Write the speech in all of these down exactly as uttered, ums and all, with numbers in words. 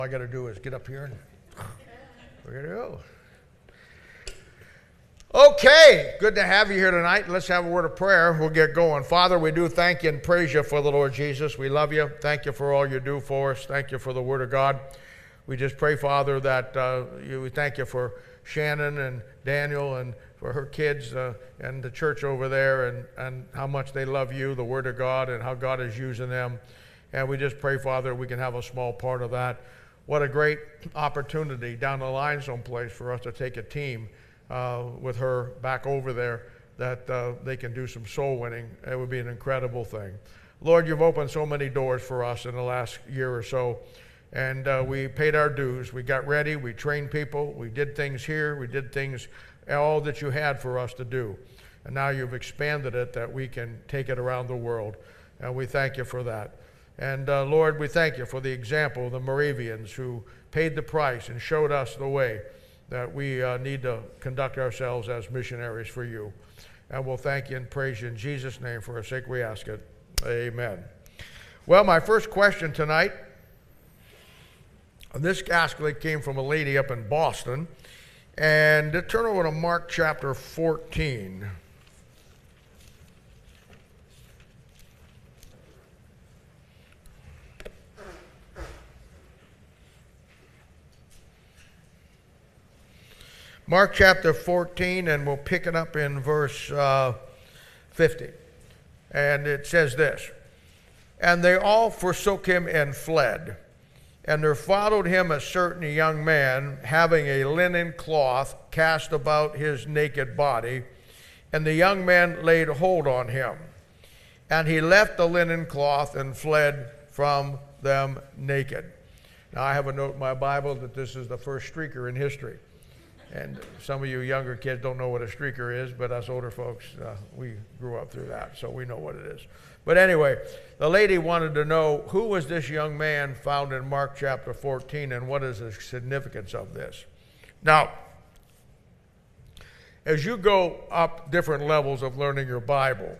All I got to do is get up here and we're going to go. Okay, good to have you here tonight. Let's have a word of prayer. We'll get going. Father, we do thank you and praise you for the Lord Jesus. We love you. Thank you for all you do for us. Thank you for the word of God. We just pray, Father, that uh, you, we thank you for Shannon and Daniel and for her kids uh, and the church over there, and, and how much they love you, the word of God, and how God is using them. And we just pray, Father, we can have a small part of that. What a great opportunity down the line someplace for us to take a team uh, with her back over there, that uh, they can do some soul winning. It would be an incredible thing. Lord, you've opened so many doors for us in the last year or so, and uh, we paid our dues. We got ready, we trained people, we did things here, we did things, all that you had for us to do. And now you've expanded it that we can take it around the world, and we thank you for that. And uh, Lord, we thank you for the example of the Moravians who paid the price and showed us the way that we uh, need to conduct ourselves as missionaries for you. And we'll thank you and praise you in Jesus' name. For our sake we ask it. Amen. Well, my first question tonight, this actually came from a lady up in Boston. And turn over to Mark chapter fourteen. Mark chapter fourteen, and we'll pick it up in verse uh, fifty. And it says this: "And they all forsook him and fled. And there followed him a certain young man, having a linen cloth cast about his naked body. And the young man laid hold on him. And he left the linen cloth and fled from them naked." Now, I have a note in my Bible that this is the first streaker in history. And some of you younger kids don't know what a streaker is, but us older folks, uh, we grew up through that, so we know what it is. But anyway, the lady wanted to know, who was this young man found in Mark chapter fourteen, and what is the significance of this? Now, as you go up different levels of learning your Bible,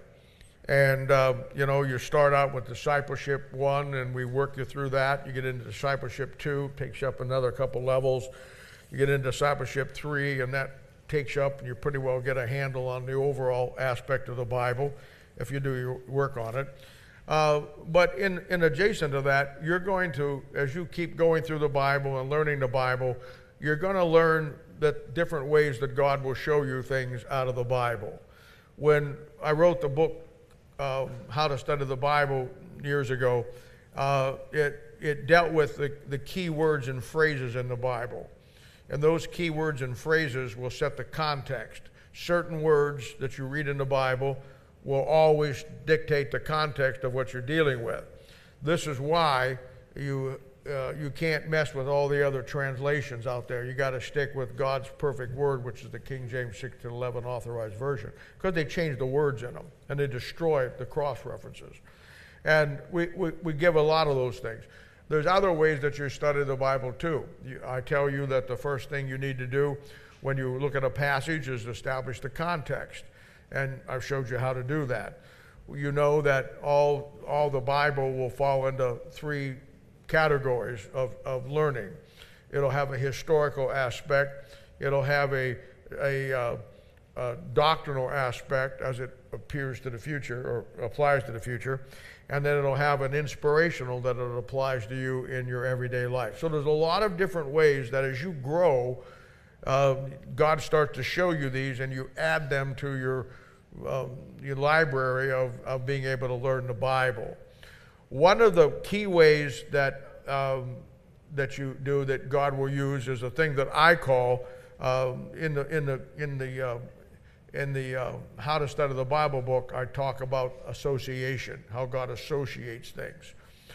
and uh, you know, you start out with discipleship one, and we work you through that. You get into discipleship two, takes you up another couple levels. You get into discipleship three, and that takes you up, and you pretty well get a handle on the overall aspect of the Bible if you do your work on it. Uh, but in, in adjacent to that, you're going to, as you keep going through the Bible and learning the Bible, you're going to learn the different ways that God will show you things out of the Bible. When I wrote the book, uh, How to Study the Bible, years ago, uh, it, it dealt with the, the key words and phrases in the Bible. And those key words and phrases will set the context. Certain words that you read in the Bible will always dictate the context of what you're dealing with. This is why you, uh, you can't mess with all the other translations out there. You got to stick with God's perfect word, which is the King James sixteen eleven authorized version, because they change the words in them, and they destroy the cross references. And we, we, we give a lot of those things. There's other ways that you study the Bible too. I tell you that the first thing you need to do when you look at a passage is establish the context. And I've showed you how to do that. You know that all, all the Bible will fall into three categories of, of learning. It'll have a historical aspect. It'll have a, a, uh, a doctrinal aspect as it appears to the future or applies to the future. And then it'll have an inspirational that it applies to you in your everyday life. So there's a lot of different ways that as you grow, uh, God starts to show you these, and you add them to your, um, your library of, of being able to learn the Bible. One of the key ways that, um, that you do that God will use is a thing that I call um, in the, in the, in the uh, In the uh, How to Study the Bible book, I talk about association, how God associates things.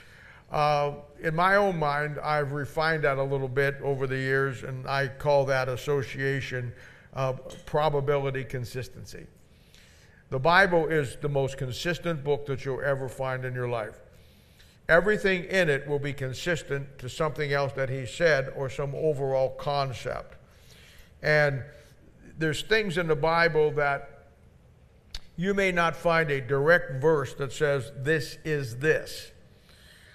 Uh, in my own mind, I've refined that a little bit over the years, and I call that association uh, probability consistency. The Bible is the most consistent book that you'll ever find in your life. Everything in it will be consistent to something else that he said or some overall concept. And there's things in the Bible that you may not find a direct verse that says this is this.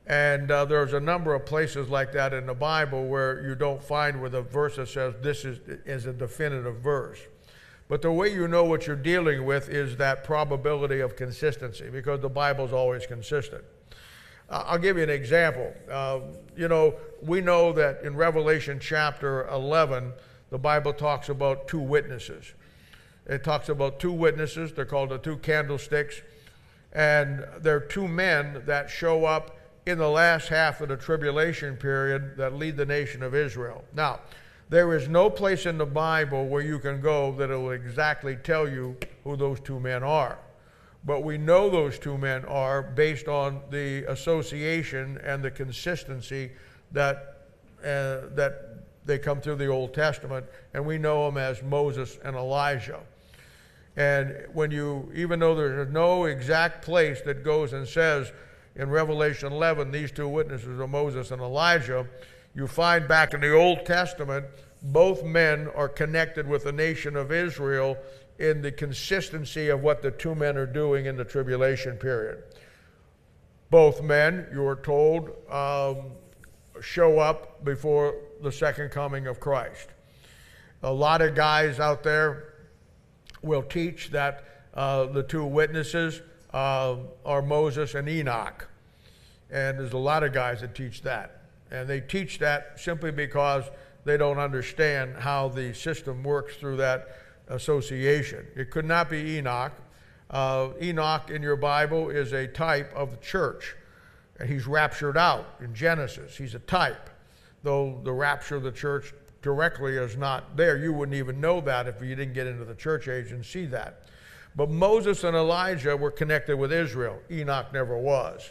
And uh, there's a number of places like that in the Bible where you don't find where the verse that says this is, is a definitive verse. But the way you know what you're dealing with is that probability of consistency, because the Bible is always consistent. Uh, I'll give you an example. Uh, you know, we know that in Revelation chapter eleven, the Bible talks about two witnesses. It talks about two witnesses. They're called the two candlesticks. And they're two men that show up in the last half of the tribulation period that lead the nation of Israel. Now, there is no place in the Bible where you can go that it will exactly tell you who those two men are. But we know those two men are based on the association and the consistency that, uh, that they come through the Old Testament, and we know them as Moses and Elijah. And when you, even though there's no exact place that goes and says in Revelation eleven, these two witnesses are Moses and Elijah, you find back in the Old Testament, both men are connected with the nation of Israel in the consistency of what the two men are doing in the tribulation period. Both men, you are told, um, show up before the second coming of Christ. A lot of guys out there will teach that uh, the two witnesses uh, are Moses and Enoch. And there's a lot of guys that teach that. And they teach that simply because they don't understand how the system works through that association. It could not be Enoch. Uh, Enoch in your Bible is a type of the church. And he's raptured out in Genesis. He's a type. Though the rapture of the church directly is not there. You wouldn't even know that if you didn't get into the church age and see that. But Moses and Elijah were connected with Israel. Enoch never was.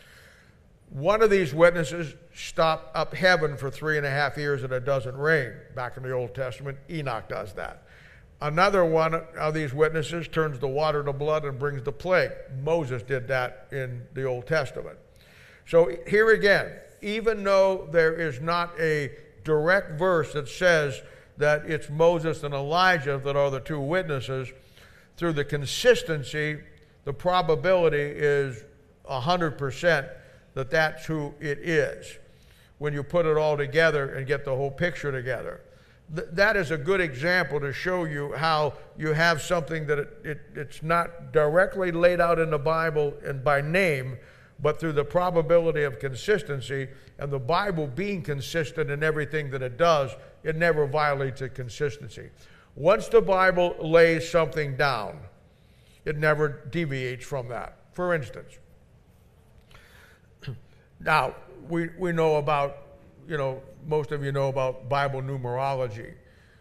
One of these witnesses stopped up heaven for three and a half years and it doesn't rain. Back in the Old Testament, Enoch does that. Another one of these witnesses turns the water to blood and brings the plague. Moses did that in the Old Testament. So here again, even though there is not a direct verse that says that it's Moses and Elijah that are the two witnesses, through the consistency, the probability is one hundred percent that that's who it is when you put it all together and get the whole picture together. Th- that is a good example to show you how you have something that it, it, it's not directly laid out in the Bible and by name, but through the probability of consistency, and the Bible being consistent in everything that it does, it never violates its consistency. Once the Bible lays something down, it never deviates from that. For instance, now, we, we know about, you know, most of you know about Bible numerology.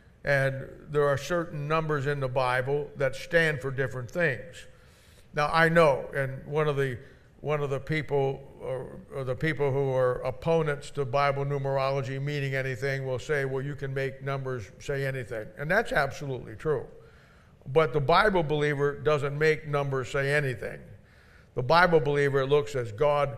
And there are certain numbers in the Bible that stand for different things. Now, I know, and one of the one of the people, or, or the people who are opponents to Bible numerology meaning anything will say, well, you can make numbers say anything. And that's absolutely true. But the Bible believer doesn't make numbers say anything. The Bible believer looks as God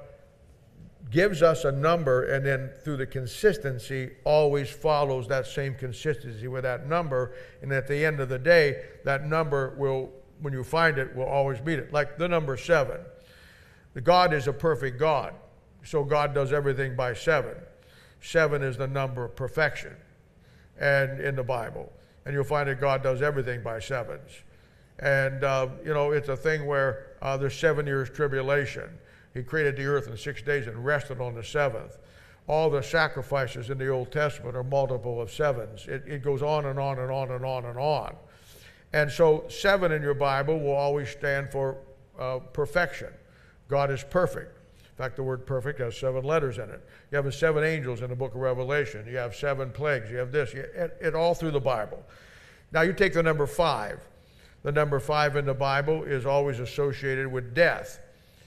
gives us a number, and then through the consistency always follows that same consistency with that number, and at the end of the day, that number will, when you find it, will always beat it. Like the number seven. The God is a perfect God, so God does everything by seven. Seven is the number of perfection, and in the Bible, and you'll find that God does everything by sevens. And uh, you know, it's a thing where uh, there's seven years tribulation. He created the earth in six days and rested on the seventh. All the sacrifices in the Old Testament are multiple of sevens. It, it goes on and on and on and on and on. And so seven in your Bible will always stand for uh, perfection. God is perfect. In fact, the word perfect has seven letters in it. You have the seven angels in the book of Revelation. You have seven plagues. You have this. You, it, it all through the Bible. Now you take the number five. The number five in the Bible is always associated with death.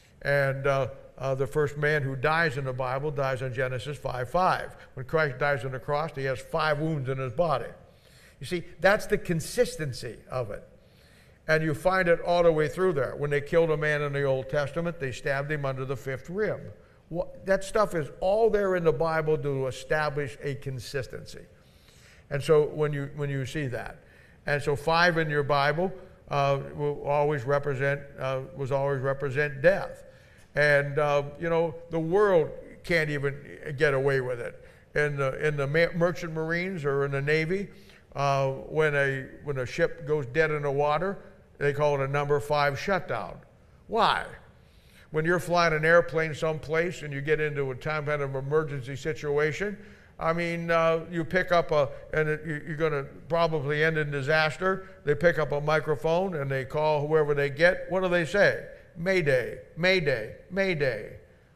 And uh, uh, the first man who dies in the Bible dies in Genesis five five. When Christ dies on the cross, he has five wounds in his body. You see, that's the consistency of it. And you find it all the way through there. When they killed a man in the Old Testament, they stabbed him under the fifth rib. Well, that stuff is all there in the Bible to establish a consistency. And so when you, when you see that. And so five in your Bible uh, will always represent, uh, was always represent death. And, uh, you know, the world can't even get away with it. In the, in the merchant marines or in the Navy, uh, when, a, when a ship goes dead in the water, they call it a number five shutdown. Why? When you're flying an airplane someplace and you get into a time kind of emergency situation, I mean, uh, you pick up a, and it, you're going to probably end in disaster. They pick up a microphone and they call whoever they get. What do they say? Mayday, Mayday, Mayday.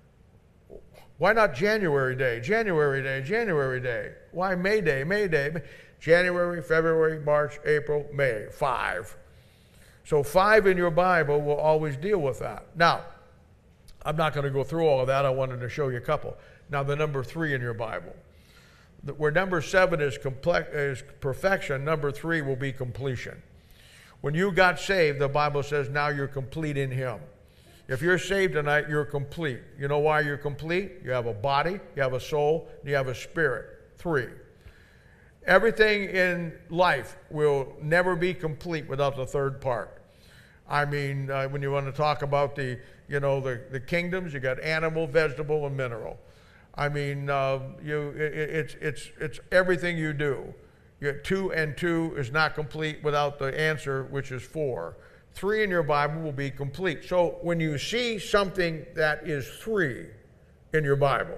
Why not January Day, January Day, January Day? Why Mayday, Mayday? January, February, March, April, May, five. So five in your Bible will always deal with that. Now, I'm not going to go through all of that. I wanted to show you a couple. Now, the number three in your Bible. Where number seven is, complex, is perfection, number three will be completion. When you got saved, the Bible says now you're complete in Him. If you're saved tonight, you're complete. You know why you're complete? You have a body, you have a soul, you have a spirit. Three. Everything in life will never be complete without the third part. I mean, uh, when you want to talk about the, you know, the, the kingdoms, you got animal, vegetable, and mineral. I mean, uh, you, it, it's, it's, it's everything you do. You, two and two is not complete without the answer, which is four. Three in your Bible will be complete. So when you see something that is three in your Bible,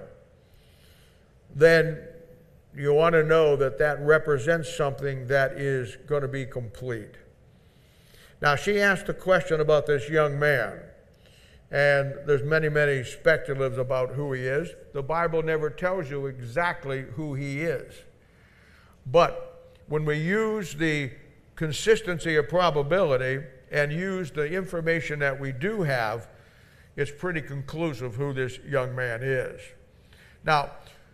then you want to know that that represents something that is going to be complete. Now, she asked a question about this young man, and there's many, many speculatives about who he is. The Bible never tells you exactly who he is. But when we use the consistency of probability and use the information that we do have, it's pretty conclusive who this young man is. Now,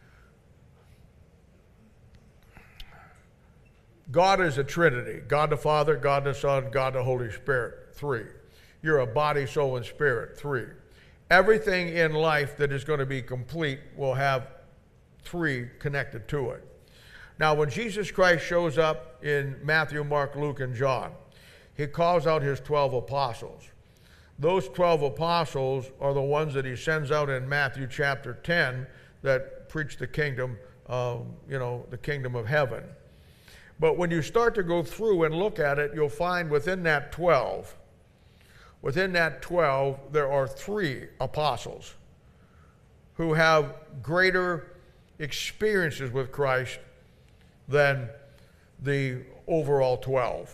God is a Trinity. God the Father, God the Son, God the Holy Spirit. Three. You're a body, soul, and spirit. Three. Everything in life that is going to be complete will have three connected to it. Now, when Jesus Christ shows up in Matthew, Mark, Luke, and John, He calls out His twelve apostles. Those twelve apostles are the ones that He sends out in Matthew chapter ten that preach the kingdom, um, you know, the kingdom of heaven. But when you start to go through and look at it, you'll find within that twelve, within that twelve, there are three apostles who have greater experiences with Christ than the overall twelve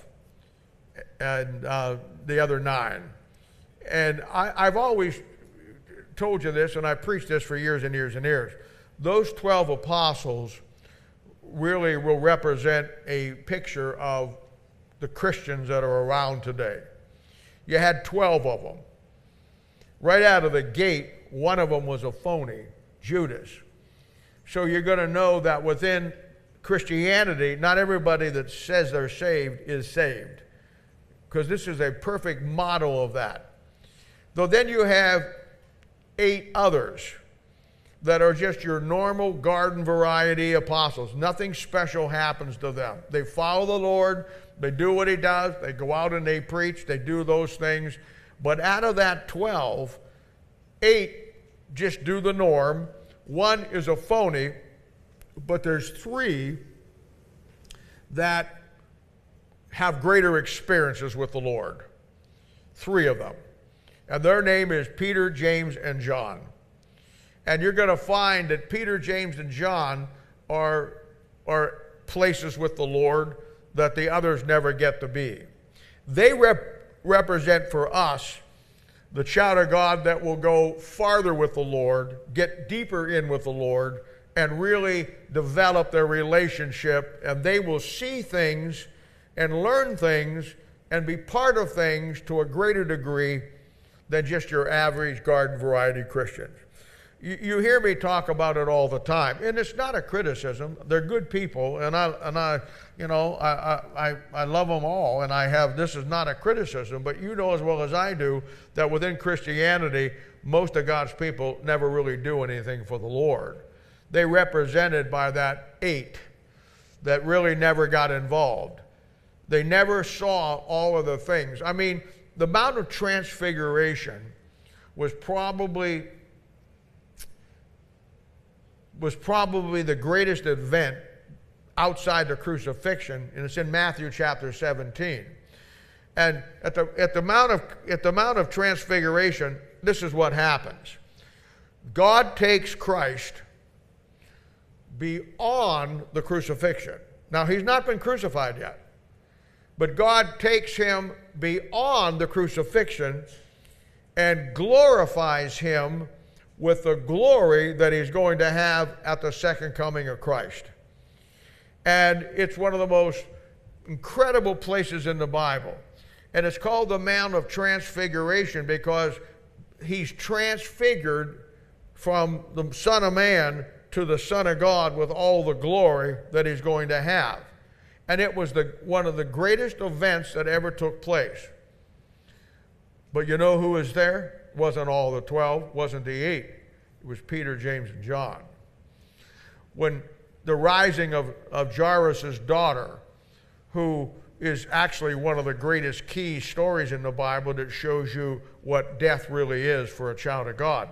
and uh, the other nine. And I, I've always told you this, and I preached this for years and years and years. Those twelve apostles really will represent a picture of the Christians that are around today. You had twelve of them. Right out of the gate, one of them was a phony, Judas. So you're going to know that within Christianity, not everybody that says they're saved is saved, because this is a perfect model of that. Though then you have eight others that are just your normal garden variety apostles. Nothing special happens to them. They follow the Lord, they do what He does, they go out and they preach, they do those things. But out of that twelve, eight just do the norm. One is a phony, but there's three that have greater experiences with the Lord. Three of them. And their name is Peter, James, and John. And you're going to find that Peter, James, and John are, are places with the Lord that the others never get to be. They rep- represent for us the child of God that will go farther with the Lord, get deeper in with the Lord, and really develop their relationship, and they will see things and learn things and be part of things to a greater degree than just your average garden variety Christians. You, you hear me talk about it all the time, and it's not a criticism. They're good people, and I, and I, you know, I, I, I love them all, and I have, this is not a criticism, but you know as well as I do that within Christianity, most of God's people never really do anything for the Lord. They're represented by that eight that really never got involved. They never saw all of the things. I mean, the Mount of Transfiguration was probably was probably the greatest event outside the crucifixion, and it's in Matthew chapter seventeen. And at the at the mount of at the Mount of Transfiguration, this is what happens. God takes Christ beyond the crucifixion. Now, he's not been crucified yet, but God takes him beyond the crucifixion and glorifies him with the glory that he's going to have at the second coming of Christ. And it's one of the most incredible places in the Bible. And it's called the Mount of Transfiguration because he's transfigured from the Son of Man to the Son of God with all the glory that he's going to have. And it was the, one of the greatest events that ever took place. But you know who was there? It wasn't all the twelve, wasn't the eight. It was Peter, James, and John. When the rising of, of Jairus' daughter, who is actually one of the greatest key stories in the Bible that shows you what death really is for a child of God.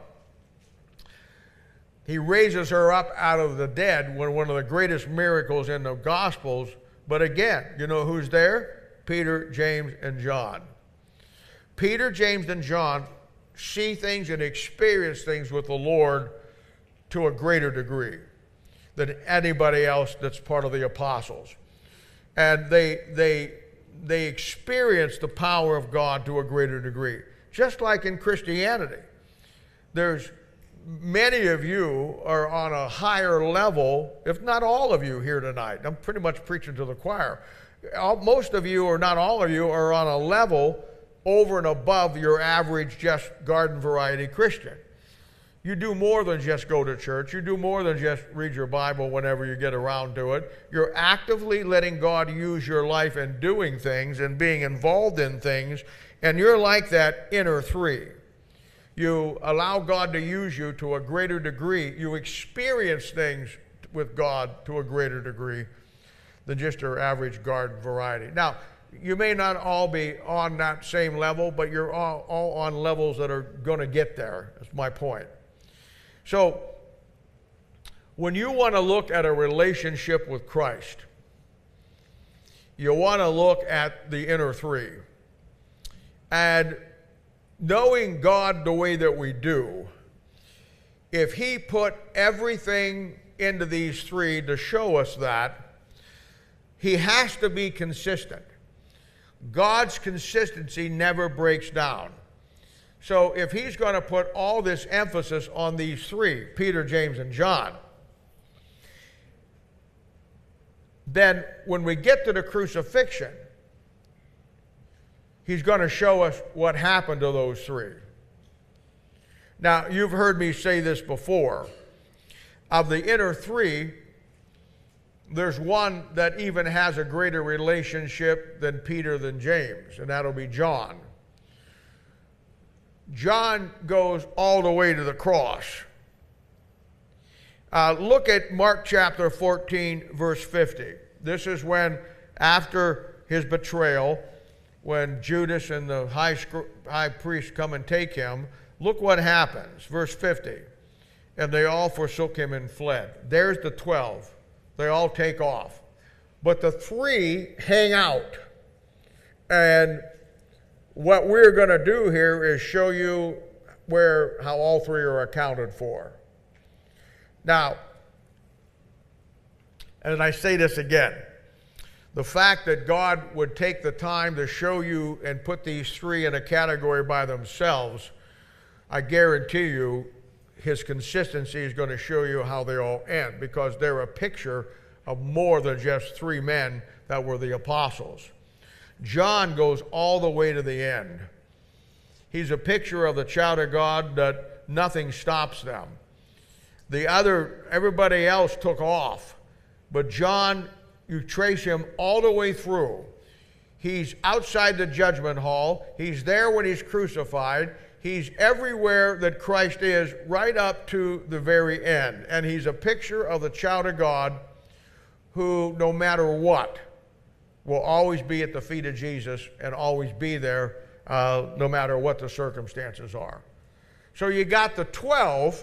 He raises her up out of the dead, one of the greatest miracles in the Gospels. But again, you know who's there? Peter, James, and John. Peter, James, and John see things and experience things with the Lord to a greater degree than anybody else that's part of the apostles. And they, they, they experience the power of God to a greater degree. Just like in Christianity. There's many of you are on a higher level, if not all of you here tonight. I'm pretty much preaching to the choir. Most of you, or not all of you, are on a level over and above your average just garden variety Christian. You do more than just go to church. You do more than just read your Bible whenever you get around to it. You're actively letting God use your life and doing things and being involved in things, and you're like that inner three. You allow God to use you to a greater degree. You experience things with God to a greater degree than just your average garden variety. Now, you may not all be on that same level, but you're all, all on levels that are going to get there. That's my point. So, when you want to look at a relationship with Christ, you want to look at the inner three. And knowing God the way that we do, if he put everything into these three to show us that, he has to be consistent. God's consistency never breaks down. So if he's going to put all this emphasis on these three, Peter, James, and John, then when we get to the crucifixion, he's going to show us what happened to those three. Now, you've heard me say this before. Of the inner three, there's one that even has a greater relationship than Peter than James, and that'll be John. John goes all the way to the cross. Uh, look at Mark chapter fourteen, verse fifty. This is when, after his betrayal, when Judas and the high, high priest come and take him, look what happens. Verse fifty. And they all forsook him and fled. There's the twelve. They all take off. But the three hang out. And what we're going to do here is show you where how all three are accounted for. Now, and I say this again, the fact that God would take the time to show you and put these three in a category by themselves, I guarantee you his consistency is going to show you how they all end, because they're a picture of more than just three men that were the apostles. John goes all the way to the end. He's a picture of the child of God that nothing stops them. The other, everybody else took off, but John, you trace him all the way through. He's outside the judgment hall. He's there when he's crucified. He's everywhere that Christ is, right up to the very end. And he's a picture of the child of God who, no matter what, will always be at the feet of Jesus and always be there uh, no matter what the circumstances are. So you got the twelve.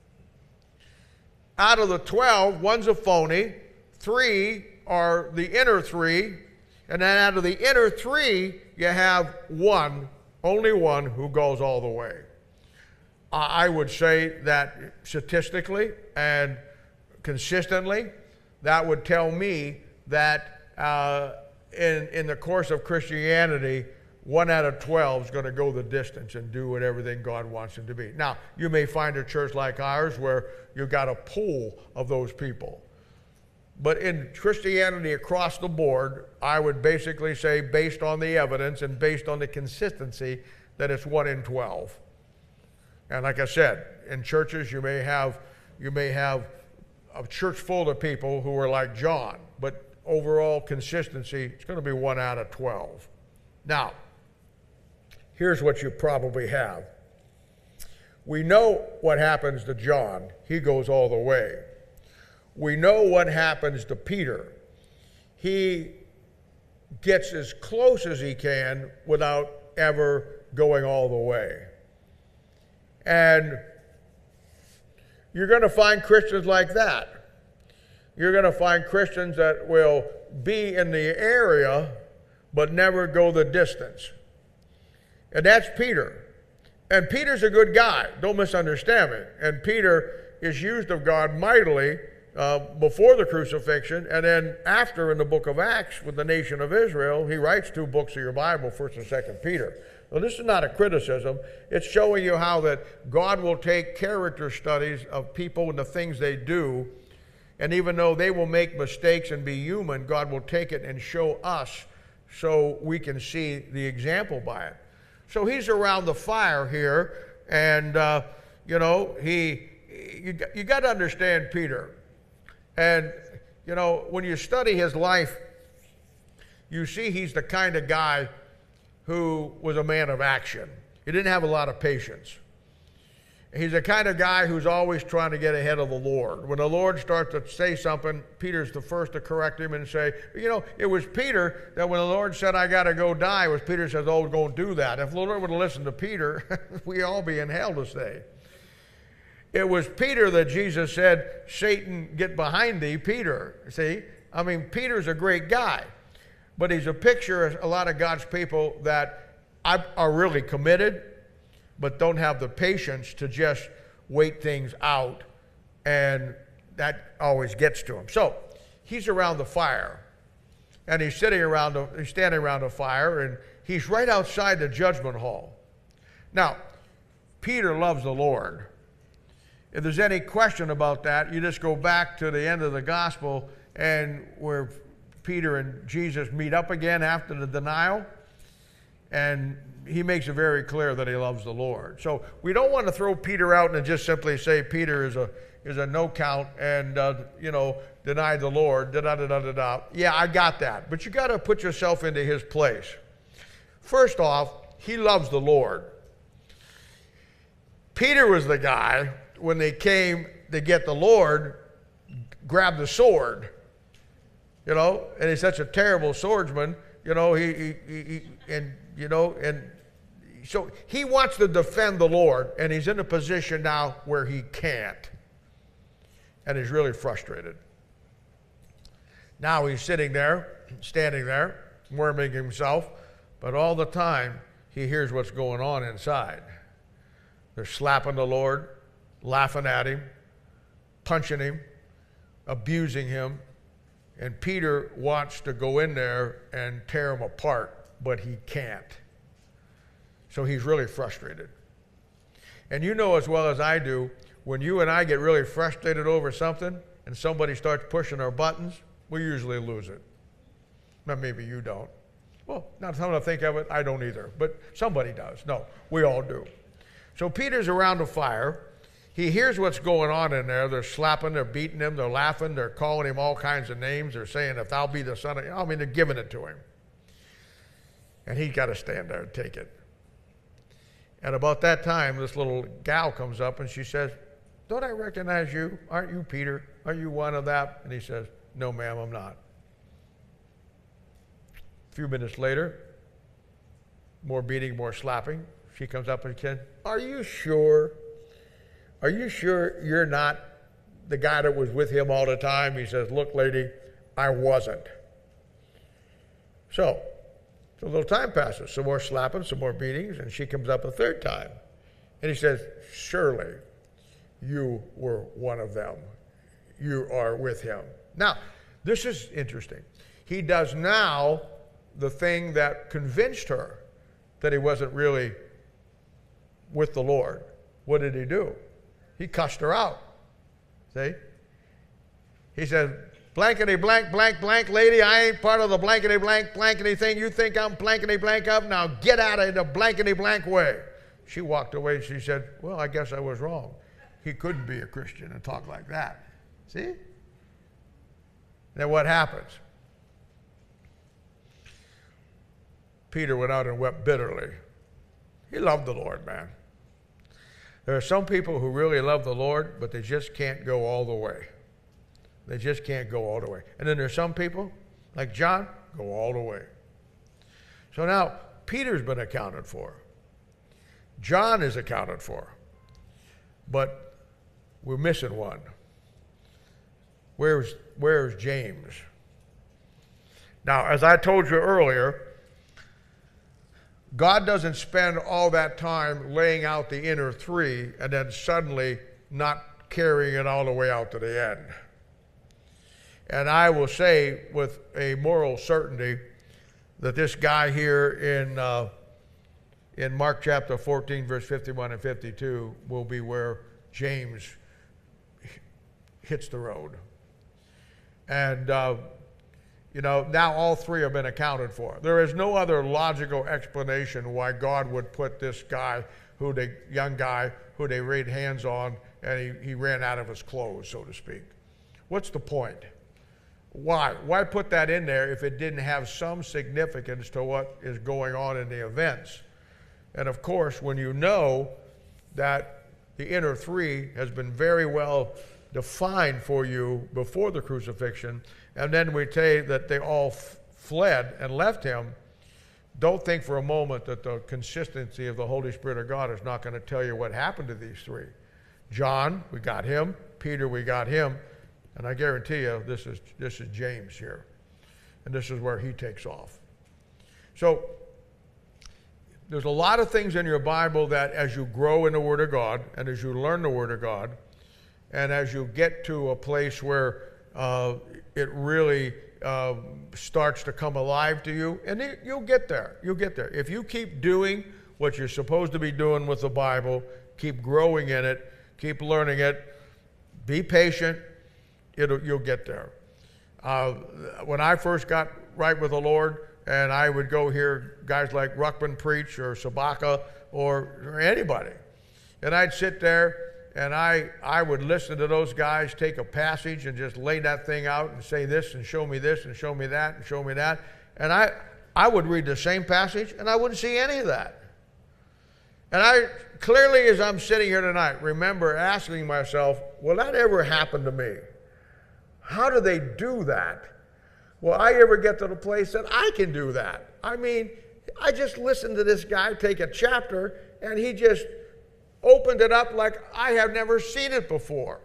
Out of the twelve, one's a phony, three are the inner three, and then out of the inner three, you have one, only one, who goes all the way. I would say that statistically and consistently, that would tell me that uh, in, in the course of Christianity, one out of twelve is going to go the distance and do what everything God wants them to be. Now, you may find a church like ours where you've got a pool of those people. But in Christianity across the board, I would basically say, based on the evidence and based on the consistency, that it's one in twelve. And like I said, in churches you may have you may have a church full of people who are like John, but overall consistency, it's going to be one out of twelve. Now, here's what you probably have. We know what happens to John. He goes all the way. We know what happens to Peter. He gets as close as he can without ever going all the way. And you're going to find Christians like that. You're going to find Christians that will be in the area but never go the distance. And that's Peter. And Peter's a good guy. Don't misunderstand me. And Peter is used of God mightily uh, before the crucifixion, and then after in the book of Acts with the nation of Israel, he writes two books of your Bible, First and Second Peter. Well, this is not a criticism. It's showing you how that God will take character studies of people and the things they do, and even though they will make mistakes and be human, God will take it and show us so we can see the example by it. So he's around the fire here, and, uh, you know, he, you, you got to understand Peter. And, you know, when you study his life, you see he's the kind of guy who was a man of action. He didn't have a lot of patience. He's the kind of guy who's always trying to get ahead of the Lord. When the Lord starts to say something, Peter's the first to correct him and say, you know, it was Peter that when the Lord said, I got to go die, it was Peter says, oh, don't do that. If the Lord would have listened to Peter, we'd all be in hell this day. It was Peter that Jesus said, Satan, get behind thee, Peter. See? I mean, Peter's a great guy, but he's a picture of a lot of God's people that are really committed, but don't have the patience to just wait things out, and that always gets to him. So he's around the fire, and he's sitting around, the, he's standing around the fire, and he's right outside the judgment hall. Now, Peter loves the Lord. If there's any question about that, you just go back to the end of the gospel and where Peter and Jesus meet up again after the denial, and he makes it very clear that he loves the Lord. So we don't want to throw Peter out and just simply say Peter is a is a no count and uh, you know denied the Lord. Da da da da da da. Yeah, I got that, but you got to put yourself into his place. First off, he loves the Lord. Peter was the guy when they came to get the Lord, grabbed the sword. You know, and he's such a terrible swordsman. You know, he, he, he, he and you know, and so he wants to defend the Lord, and he's in a position now where he can't, and he's really frustrated. Now he's sitting there, standing there, worming himself, but all the time he hears what's going on inside. They're slapping the Lord, laughing at him, punching him, abusing him. And Peter wants to go in there and tear him apart, but he can't. So he's really frustrated. And you know as well as I do, when you and I get really frustrated over something and somebody starts pushing our buttons, we usually lose it. Now, maybe you don't. Well, not something to think of it, I don't either. But somebody does. No, we all do. So Peter's around the fire. He hears what's going on in there. They're slapping, they're beating him, they're laughing, they're calling him all kinds of names. They're saying, if thou be the son of... I mean, they're giving it to him. And he's got to stand there and take it. And about that time, this little gal comes up and she says, don't I recognize you? Aren't you Peter? Are you one of that? And he says, no, ma'am, I'm not. A few minutes later, more beating, more slapping. She comes up and says, are you sure? are you sure you're not the guy that was with him all the time? He says, look, lady, I wasn't. So, so a little time passes, some more slapping, some more beatings, and she comes up a third time. And he says, surely you were one of them. You are with him. Now, this is interesting. He does now the thing that convinced her that he wasn't really with the Lord. What did he do? He cussed her out. See? He said, blankety blank, blank, blank, lady, I ain't part of the blankety blank, blankety thing you think I'm blankety blank of. Now get out of the blankety blank way. She walked away and she said, well, I guess I was wrong. He couldn't be a Christian and talk like that. See? Then what happens? Peter went out and wept bitterly. He loved the Lord, man. There are some people who really love the Lord, but they just can't go all the way. They just can't go all the way. And then there's some people, like John, go all the way. So now, Peter's been accounted for. John is accounted for. But we're missing one. Where's, where's James? Now, as I told you earlier, God doesn't spend all that time laying out the inner three and then suddenly not carrying it all the way out to the end. And I will say with a moral certainty that this guy here in, uh, in Mark chapter fourteen, verse fifty-one and fifty-two will be where James hits the road. And uh, You know, now all three have been accounted for. There is no other logical explanation why God would put this guy, who they, young guy, who they laid hands on, and he, he ran out of his clothes, so to speak. What's the point? Why? Why put that in there if it didn't have some significance to what is going on in the events? And of course, when you know that the inner three has been very well defined for you before the crucifixion, and then we say that they all f- fled and left him, don't think for a moment that the consistency of the Holy Spirit of God is not going to tell you what happened to these three. John, we got him. Peter, we got him. And I guarantee you, this is, this is James here. And this is where he takes off. So, there's a lot of things in your Bible that as you grow in the Word of God, and as you learn the Word of God, and as you get to a place where uh, it really uh, starts to come alive to you, and it, you'll get there. You'll get there. If you keep doing what you're supposed to be doing with the Bible, keep growing in it, keep learning it, be patient, it'll, you'll get there. Uh, when I first got right with the Lord, and I would go hear guys like Ruckman preach, or Sabaka, or, or anybody, and I'd sit there, and I, I would listen to those guys take a passage and just lay that thing out and say this and show me this and show me that and show me that. And I, I would read the same passage and I wouldn't see any of that. And I clearly, as I'm sitting here tonight, remember asking myself, will that ever happen to me? How do they do that? Will I ever get to the place that I can do that? I mean, I just listened to this guy take a chapter and he just opened it up like I have never seen it before.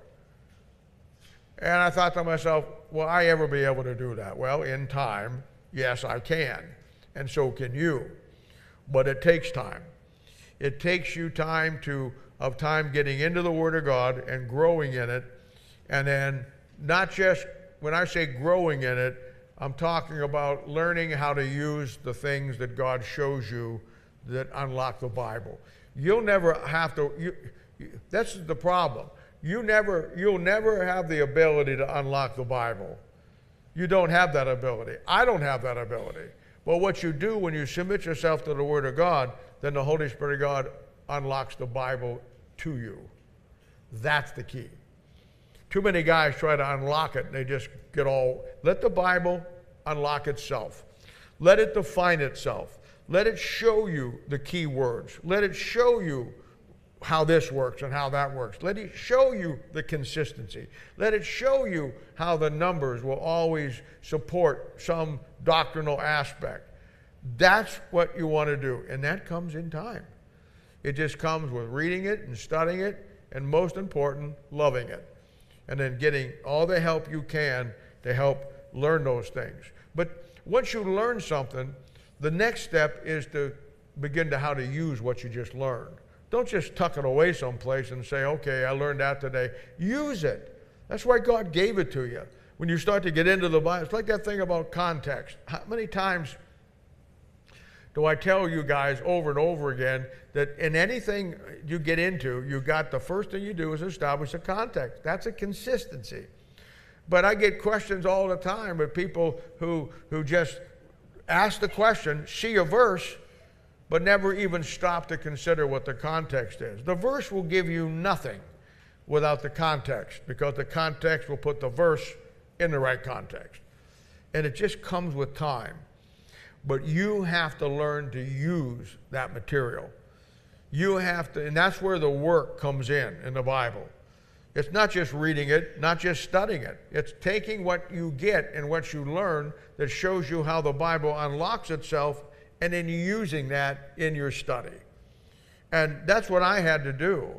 And I thought to myself, will I ever be able to do that? Well, in time, yes, I can. And so can you. But it takes time. It takes you time to, of time getting into the Word of God and growing in it. And then not just, when I say growing in it, I'm talking about learning how to use the things that God shows you that unlock the Bible. You'll never have to, you, you, that's the problem. You never, you'll never have the ability to unlock the Bible. You don't have that ability. I don't have that ability. But what you do when you submit yourself to the Word of God, then the Holy Spirit of God unlocks the Bible to you. That's the key. Too many guys try to unlock it and they just get all, let the Bible unlock itself. Let it define itself. Let it show you the key words. Let it show you how this works and how that works. Let it show you the consistency. Let it show you how the numbers will always support some doctrinal aspect. That's what you want to do, and that comes in time. It just comes with reading it and studying it and most important, loving it. And then getting all the help you can to help learn those things. But once you learn something, the next step is to begin to how to use what you just learned. Don't just tuck it away someplace and say, okay, I learned that today. Use it. That's why God gave it to you. When you start to get into the Bible, it's like that thing about context. How many times do I tell you guys over and over again that in anything you get into, you got the first thing you do is establish a context. That's a consistency. But I get questions all the time with people who, who just ask the question, see a verse, but never even stop to consider what the context is. The verse will give you nothing without the context, because the context will put the verse in the right context. And it just comes with time. But you have to learn to use that material. You have to, and that's where the work comes in in the Bible. It's not just reading it, not just studying it. It's taking what you get and what you learn that shows you how the Bible unlocks itself, and then using that in your study. And that's what I had to do.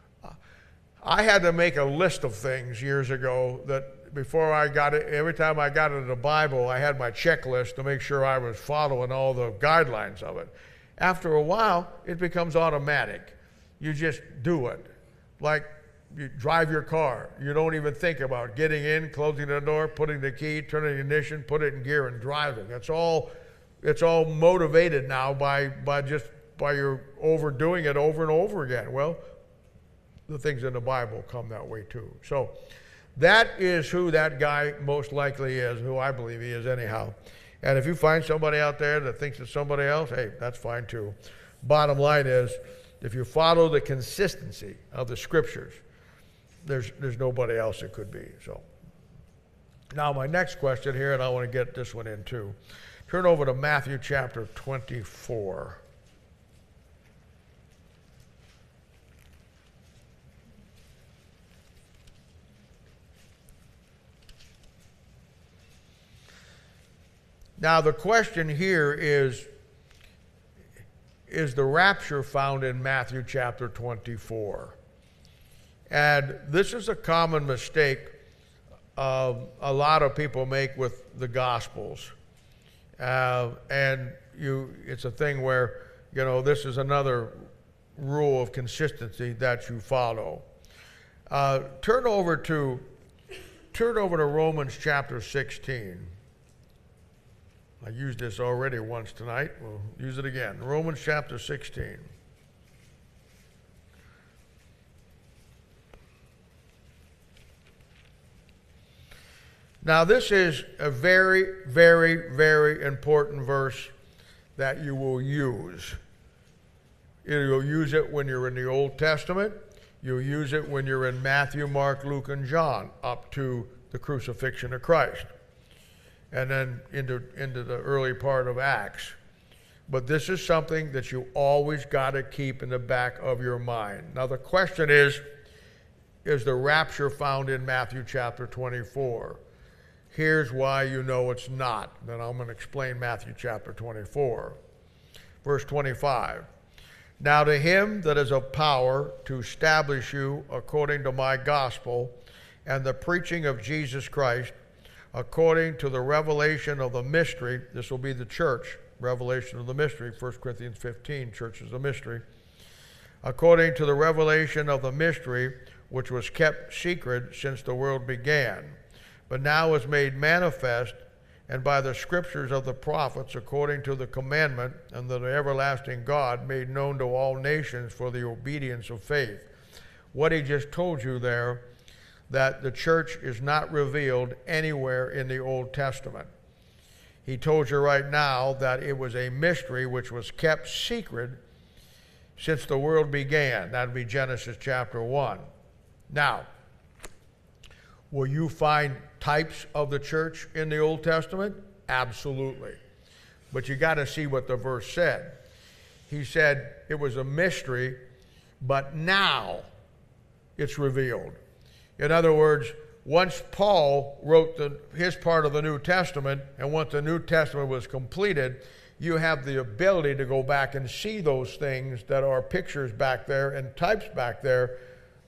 I had to make a list of things years ago that before I got it, every time I got into the Bible, I had my checklist to make sure I was following all the guidelines of it. After a while, it becomes automatic. You just do it. Like you drive your car. You don't even think about getting in, closing the door, putting the key, turning the ignition, put it in gear, and driving. It's all, it's all motivated now by, by just by your overdoing it over and over again. Well, the things in the Bible come that way too. So that is who that guy most likely is, who I believe he is anyhow. And if you find somebody out there that thinks it's somebody else, hey, that's fine too. Bottom line is, if you follow the consistency of the Scriptures, there's, there's nobody else it could be. So now my next question here, and I want to get this one in too. Turn over to Matthew chapter twenty-four. Now the question here is, is the rapture found in Matthew chapter twenty-four? And this is a common mistake uh, a lot of people make with the Gospels. Uh, and you, it's a thing where, you know, this is another rule of consistency that you follow. Uh, turn over to, turn over to Romans chapter sixteen. I used this already once tonight. We'll use it again. Romans chapter sixteen. Now this is a very, very, very important verse that you will use. You'll use it when you're in the Old Testament. You'll use it when you're in Matthew, Mark, Luke, and John, up to the crucifixion of Christ. And then into, into the early part of Acts. But this is something that you always got to keep in the back of your mind. Now the question is, is the rapture found in Matthew chapter twenty-four? Here's why you know it's not. Then I'm going to explain Matthew chapter twenty-four. Verse twenty-five. Now to him that is of power to establish you according to my gospel and the preaching of Jesus Christ, according to the revelation of the mystery, this will be the church, revelation of the mystery, First Corinthians fifteen, church is a mystery, according to the revelation of the mystery, which was kept secret since the world began, but now is made manifest, and by the scriptures of the prophets, according to the commandment and the everlasting God, made known to all nations for the obedience of faith. What he just told you there, that the church is not revealed anywhere in the Old Testament. He told you right now that it was a mystery which was kept secret since the world began. That would be Genesis chapter one. Now, will you find types of the church in the Old Testament? Absolutely. But you got to see what the verse said. He said it was a mystery, but now it's revealed. In other words, once Paul wrote the, his part of the New Testament, and once the New Testament was completed, you have the ability to go back and see those things that are pictures back there and types back there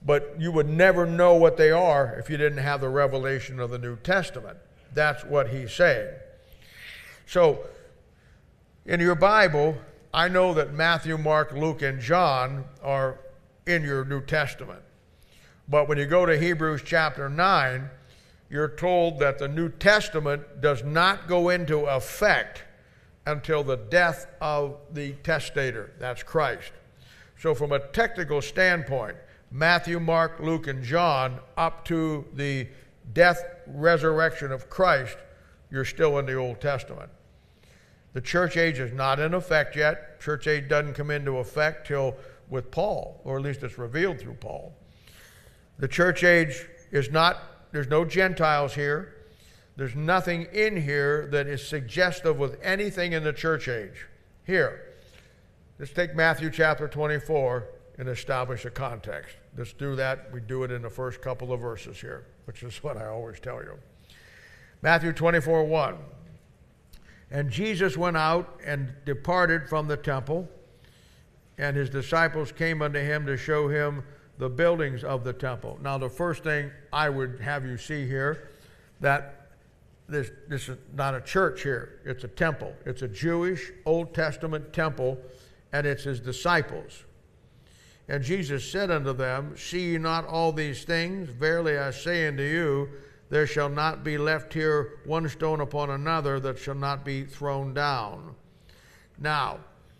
but you would never know what they are if you didn't have the revelation of the New Testament. That's what he's saying. So, in your Bible, I know that Matthew, Mark, Luke, and John are in your New Testament. But when you go to Hebrews chapter nine, you're told that the New Testament does not go into effect until the death of the testator. That's Christ. So from a technical standpoint, Matthew, Mark, Luke, and John, up to the death, resurrection of Christ, you're still in the Old Testament. The church age is not in effect yet. Church age doesn't come into effect till with Paul, or at least it's revealed through Paul. The church age is not, there's no Gentiles here. There's nothing in here that is suggestive with anything in the church age. Here, let's take Matthew chapter twenty-four and establish a context. Let's do that. We do it in the first couple of verses here, which is what I always tell you. Matthew twenty-four, one. And Jesus went out and departed from the temple, and his disciples came unto him to show him the buildings of the temple. Now, the first thing I would have you see here, that this, this is not a church here. It's a temple. It's a Jewish Old Testament temple, and it's his disciples. And Jesus said unto them, See ye not all these things? Verily I say unto you, there shall not be left here one stone upon another that shall not be thrown down. Now,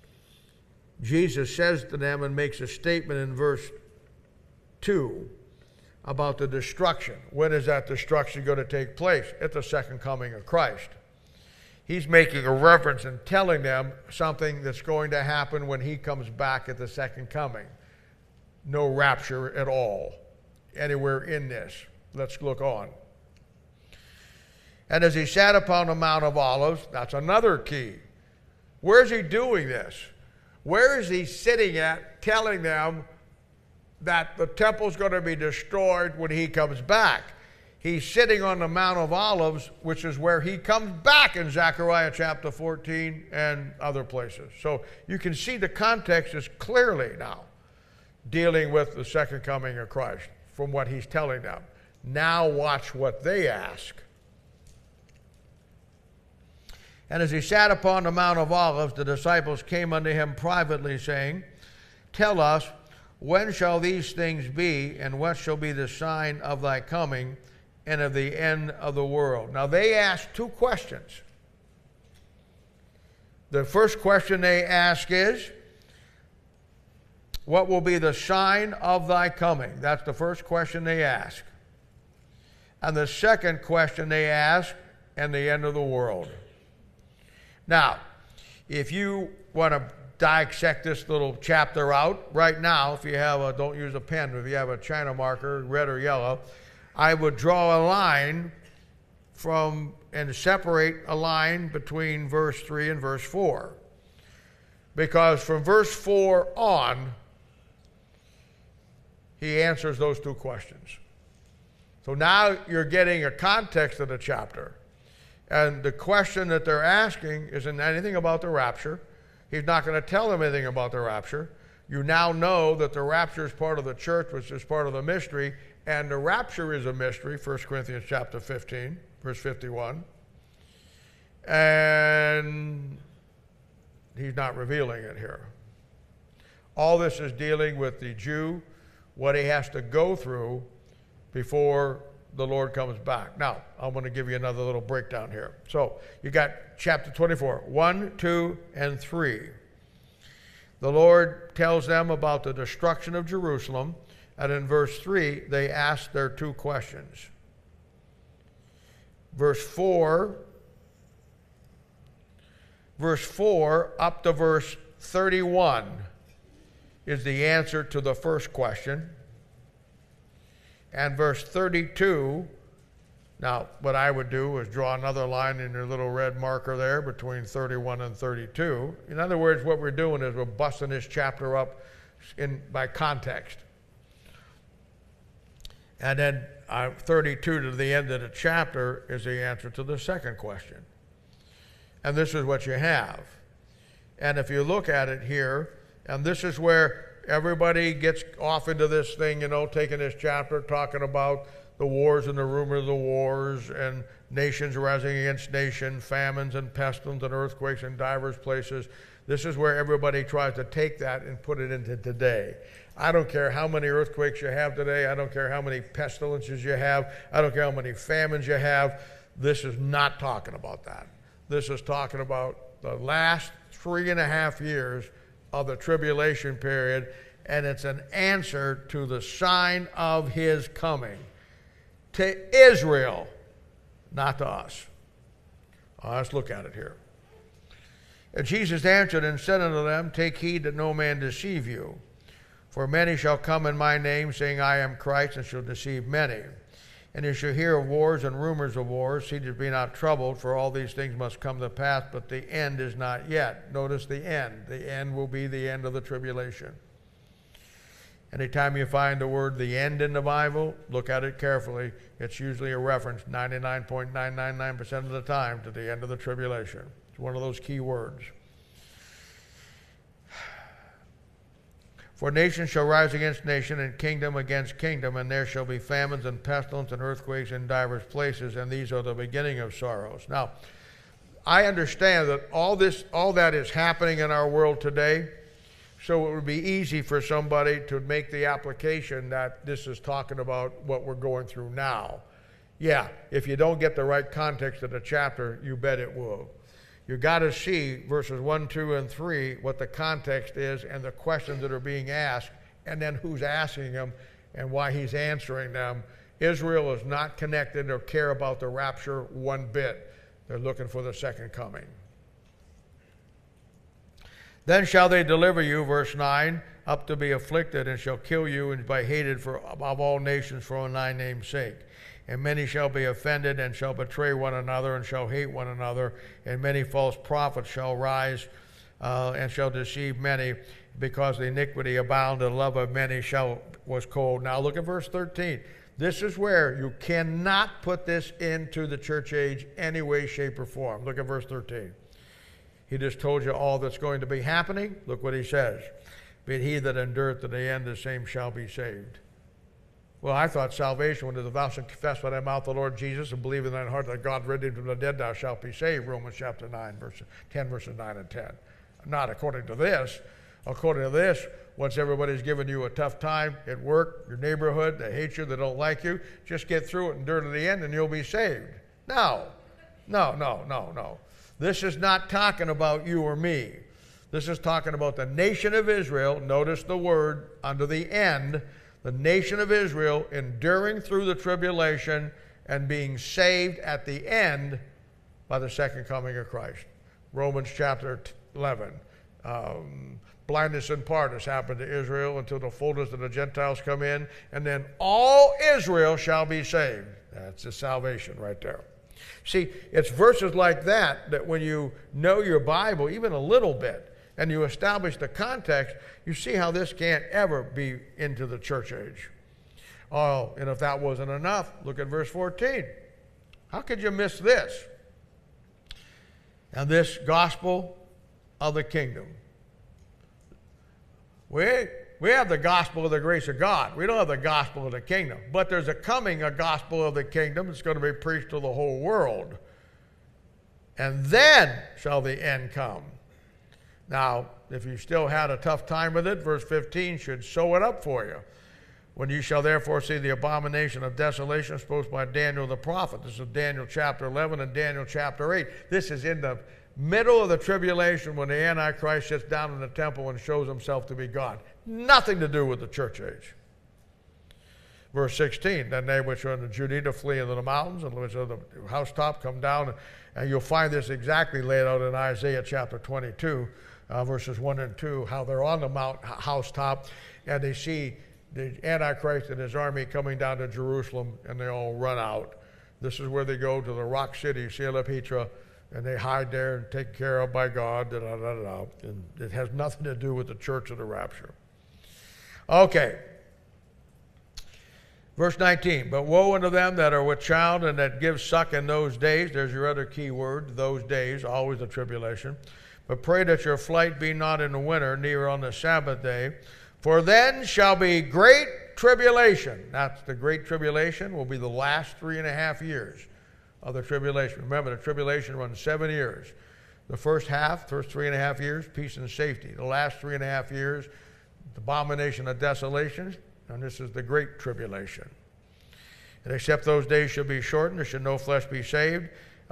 Jesus says to them and makes a statement in verse two about the destruction. When is that destruction going to take place? At the second coming of Christ. He's making a reference and telling them something that's going to happen when he comes back at the second coming. No rapture at all anywhere in this. Let's look on. And as he sat upon the Mount of Olives, that's another key. Where is he doing this? Where is he sitting at telling them that the temple's going to be destroyed when he comes back? He's sitting on the Mount of Olives, which is where he comes back in Zechariah chapter fourteen and other places. So you can see the context is clearly now dealing with the second coming of Christ from what he's telling them. Now watch what they ask. And as he sat upon the Mount of Olives, the disciples came unto him privately, saying, Tell us, when shall these things be, and what shall be the sign of thy coming and of the end of the world? Now they asked two questions. The first question they ask is, what will be the sign of thy coming? That's the first question they ask. And the second question they ask, and the end of the world. Now, if you want to dissect this little chapter out, right now, if you have a, don't use a pen, if you have a China marker, red or yellow, I would draw a line from, and separate a line between verse three and verse four. Because from verse four on, he answers those two questions. So now you're getting a context of the chapter. And the question that they're asking isn't anything about the rapture. He's not going to tell them anything about the rapture. You now know that the rapture is part of the church, which is part of the mystery, and the rapture is a mystery, First Corinthians chapter fifteen, verse fifty-one. And he's not revealing it here. All this is dealing with the Jew, what he has to go through before the Lord comes back. Now, I'm going to give you another little breakdown here. So, you got chapter twenty-four, one, two, and three. The Lord tells them about the destruction of Jerusalem, and in verse three, they ask their two questions. Verse four, verse four up to verse thirty-one is the answer to the first question. And verse thirty-two, now what I would do is draw another line in your little red marker there between thirty-one and thirty-two. In other words, what we're doing is we're busting this chapter up in by context. And then uh, thirty-two to the end of the chapter is the answer to the second question. And this is what you have. And if you look at it here, and this is where everybody gets off into this thing, you know, taking this chapter, talking about the wars and the rumor of the wars, and nations rising against nation, famines and pestilence and earthquakes in divers places. This is where everybody tries to take that and put it into today. I don't care how many earthquakes you have today. I don't care how many pestilences you have. I don't care how many famines you have. This is not talking about that. This is talking about the last three and a half years of the tribulation period, and it's an answer to the sign of his coming to Israel, not to us. Uh, let's look at it here. And Jesus answered and said unto them, take heed that no man deceive you. For many shall come in my name, saying, I am Christ, and shall deceive many. And you shall hear of wars and rumors of wars. See that be not troubled, for all these things must come to pass, but the end is not yet. Notice the end. The end will be the end of the tribulation. Anytime you find the word the end in the Bible, look at it carefully. It's usually a reference ninety-nine point nine nine nine percent of the time to the end of the tribulation. It's one of those key words. For nation shall rise against nation, and kingdom against kingdom, and there shall be famines and pestilence and earthquakes in divers places, and these are the beginning of sorrows. Now, I understand that all this, all that is happening in our world today, so it would be easy for somebody to make the application that this is talking about what we're going through now. Yeah, if you don't get the right context of the chapter, you bet it will. You got to see verses one, two, and three, what the context is and the questions that are being asked, and then who's asking them and why he's answering them. Israel is not connected or care about the rapture one bit. They're looking for the second coming. Then shall they deliver you, verse nine, up to be afflicted, and shall kill you, and be hated for, above all nations for my name's sake. And many shall be offended, and shall betray one another, and shall hate one another. And many false prophets shall rise, uh, and shall deceive many, because the iniquity abound, and the love of many shall was cold. Now look at verse thirteen. This is where you cannot put this into the church age any way, shape, or form. Look at verse thirteen. He just told you all that's going to be happening. Look what he says. But he that endureth to the end, the same shall be saved. Well, I thought salvation, when thou shalt confess by thy mouth the Lord Jesus and believe in thine heart that God raised him from the dead, thou shalt be saved. Romans chapter nine, verse ten, verses nine and ten. Not according to this. According to this, once everybody's given you a tough time at work, your neighborhood, they hate you, they don't like you, just get through it and endure to the end and you'll be saved. No, no, no, no, no. This is not talking about you or me. This is talking about the nation of Israel. Notice the word under the end. The nation of Israel enduring through the tribulation and being saved at the end by the second coming of Christ. Romans chapter eleven. Um, blindness in part has happened to Israel until the fullness of the Gentiles come in, and then all Israel shall be saved. That's the salvation right there. See, it's verses like that that when you know your Bible even a little bit, and you establish the context, you see how this can't ever be into the church age. Oh, and if that wasn't enough, look at verse fourteen. How could you miss this? And this gospel of the kingdom. We, we have the gospel of the grace of God. We don't have the gospel of the kingdom. But there's a coming a gospel of the kingdom. It's going to be preached to the whole world. And then shall the end come. Now, if you still had a tough time with it, verse fifteen should sew it up for you. When you shall therefore see the abomination of desolation spoken by Daniel the prophet. This is Daniel chapter eleven and Daniel chapter eight. This is in the middle of the tribulation when the Antichrist sits down in the temple and shows himself to be God. Nothing to do with the church age. Verse sixteen, then they which are in Judea flee into the mountains, and which are the housetop come down. And you'll find this exactly laid out in Isaiah chapter twenty-two. Uh, verses one and two, how they're on the mount housetop, and they see the Antichrist and his army coming down to Jerusalem, and they all run out. This is where they go to the rock city, Sela Petra, and they hide there and take care of by God. Da, da, da, da, and it has nothing to do with the church of the rapture. Okay. Verse nineteen, but woe unto them that are with child and that give suck in those days. There's your other key word, those days, always the tribulation. But pray that your flight be not in the winter, neither on the Sabbath day. For then shall be great tribulation. That's the great tribulation will be the last three and a half years of the tribulation. Remember, the tribulation runs seven years. The first half, first three and a half years, peace and safety. The last three and a half years, the abomination of desolation, and this is the great tribulation. And except those days shall be shortened, there shall no flesh be saved.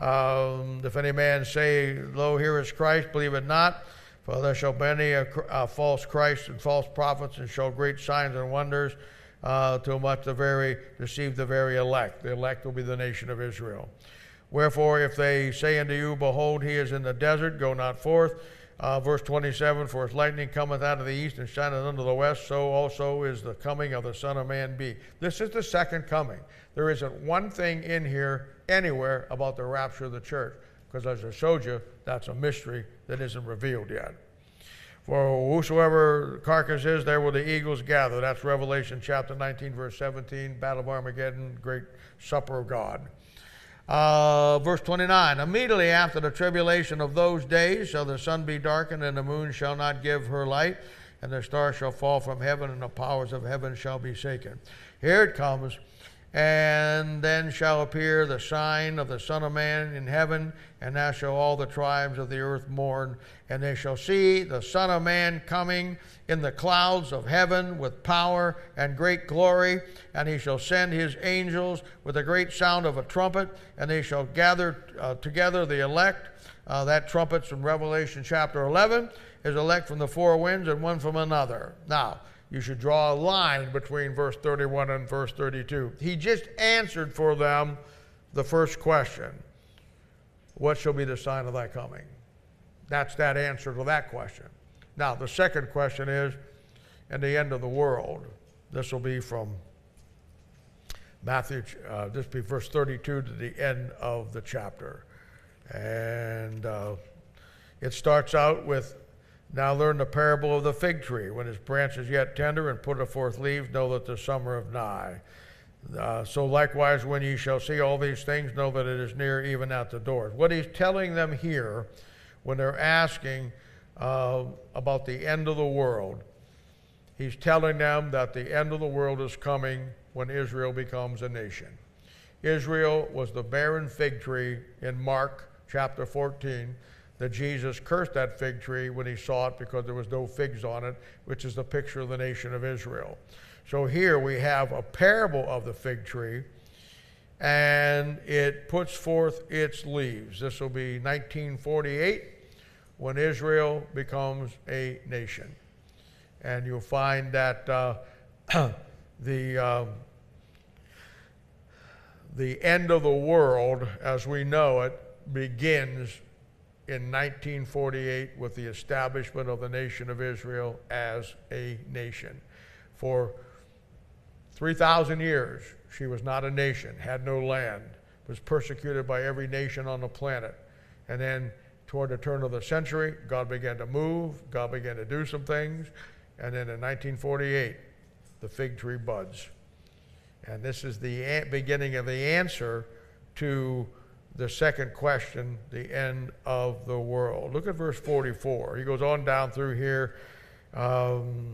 Um, if any man say, Lo, here is Christ, believe it not. For there shall be many a, a false Christ and false prophets, and show great signs and wonders, uh, till much the very deceive the very elect. The elect will be the nation of Israel. Wherefore, if they say unto you, Behold, he is in the desert, go not forth. Uh, verse twenty-seven, For as lightning cometh out of the east and shineth unto the west, so also is the coming of the Son of Man be. This is the second coming. There isn't one thing in here anywhere about the rapture of the church, because as I showed you, that's a mystery that isn't revealed yet. For whosoever carcass is, there will the eagles gather. That's Revelation chapter nineteen, verse seventeen, Battle of Armageddon, great supper of God. Uh, verse twenty-nine, Immediately after the tribulation of those days shall the sun be darkened, and the moon shall not give her light, and the stars shall fall from heaven, and the powers of heaven shall be shaken. Here it comes. And then shall appear the sign of the Son of Man in heaven, and now shall all the tribes of the earth mourn, and they shall see the Son of Man coming in the clouds of heaven with power and great glory, and he shall send his angels with a great sound of a trumpet, and they shall gather uh, together the elect. Uh, that trumpet's from Revelation chapter eleven, is elect from the four winds and one from another. Now, you should draw a line between verse thirty-one and verse thirty-two. He just answered for them the first question. What shall be the sign of thy coming? That's that answer to that question. Now, the second question is, and the end of the world. This will be from Matthew, uh, this will be verse thirty-two to the end of the chapter. And uh, it starts out with, Now learn the parable of the fig tree. When his branch is yet tender and putteth forth leaves, know that the summer is nigh. Uh, so likewise, when ye shall see all these things, know that it is near, even at the doors. What he's telling them here, when they're asking uh, about the end of the world, he's telling them that the end of the world is coming when Israel becomes a nation. Israel was the barren fig tree in Mark chapter fourteen, that Jesus cursed that fig tree when he saw it because there was no figs on it, which is the picture of the nation of Israel. So here we have a parable of the fig tree, and it puts forth its leaves. This will be nineteen forty-eight when Israel becomes a nation. And you'll find that uh, the, uh, the end of the world, as we know it, begins in nineteen forty-eight with the establishment of the nation of Israel as a nation. For three thousand years, she was not a nation, had no land, was persecuted by every nation on the planet. And then toward the turn of the century, God began to move, God began to do some things, and then in nineteen forty-eight, the fig tree buds. And this is the beginning of the answer to the second question, the end of the world. Look at verse forty-four. He goes on down through here. Um,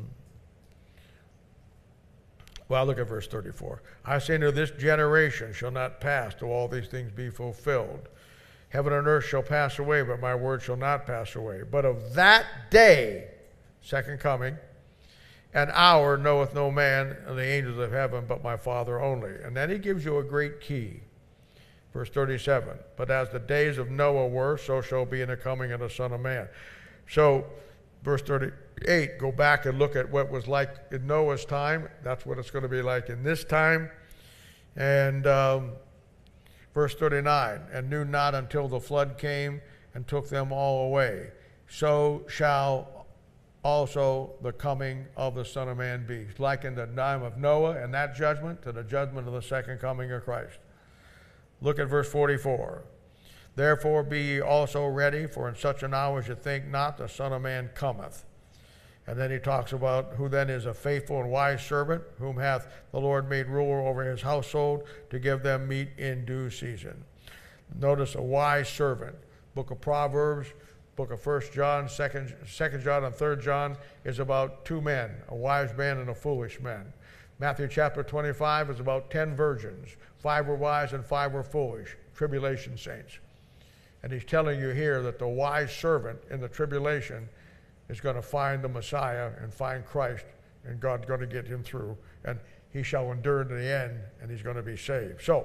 well, look at verse thirty-four. I say unto this generation shall not pass till all these things be fulfilled. Heaven and earth shall pass away, but my word shall not pass away. But of that day, second coming, an hour knoweth no man and the angels of heaven, but my Father only. And then he gives you a great key. Verse thirty-seven, but as the days of Noah were, so shall be in the coming of the Son of Man. So, verse thirty-eight, go back and look at what was like in Noah's time. That's what it's going to be like in this time. And um, verse thirty-nine, and knew not until the flood came and took them all away. So shall also the coming of the Son of Man be. Like in the time of Noah and that judgment to the judgment of the second coming of Christ. Look at verse forty-four. Therefore be ye also ready, for in such an hour as you think not, the Son of Man cometh. And then he talks about who then is a faithful and wise servant, whom hath the Lord made ruler over his household, to give them meat in due season. Notice a wise servant. Book of Proverbs, Book of First John, Second, Second John, and Third John is about two men, a wise man and a foolish man. Matthew chapter twenty-five is about ten virgins. Five were wise and five were foolish, tribulation saints. And he's telling you here that the wise servant in the tribulation is going to find the Messiah and find Christ, and God's going to get him through. And he shall endure to the end, and he's going to be saved. So,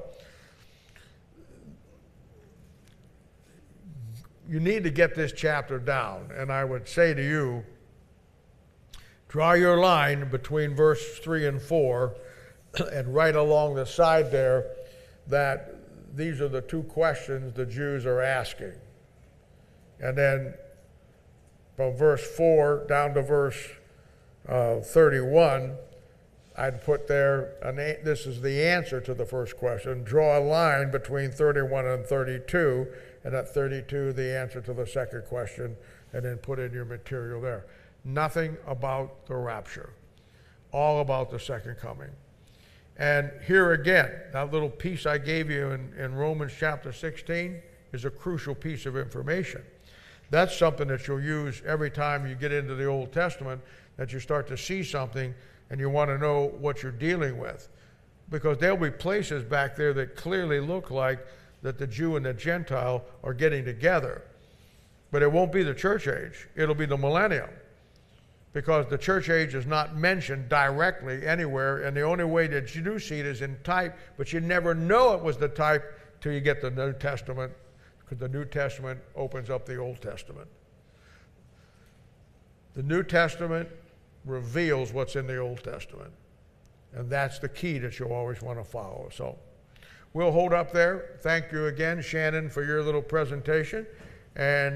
you need to get this chapter down. And I would say to you, draw your line between verse three and four, and right along the side there that these are the two questions the Jews are asking. And then from verse four down to verse uh, thirty-one, I'd put there, an a- this is the answer to the first question. Draw a line between thirty-one and thirty-two, and at thirty-two, the answer to the second question, and then put in your material there. Nothing about the rapture. All about the second coming. And here again, that little piece I gave you in, in Romans chapter sixteen is a crucial piece of information. That's something that you'll use every time you get into the Old Testament, that you start to see something and you want to know what you're dealing with. Because there'll be places back there that clearly look like that the Jew and the Gentile are getting together. But it won't be the church age. It'll be the millennium. Because the church age is not mentioned directly anywhere, and the only way that you do see it is in type, but you never know it was the type till you get the New Testament, because the New Testament opens up the Old Testament. The New Testament reveals what's in the Old Testament, and that's the key that you'll always want to follow. So we'll hold up there. Thank you again, Shannon, for your little presentation. And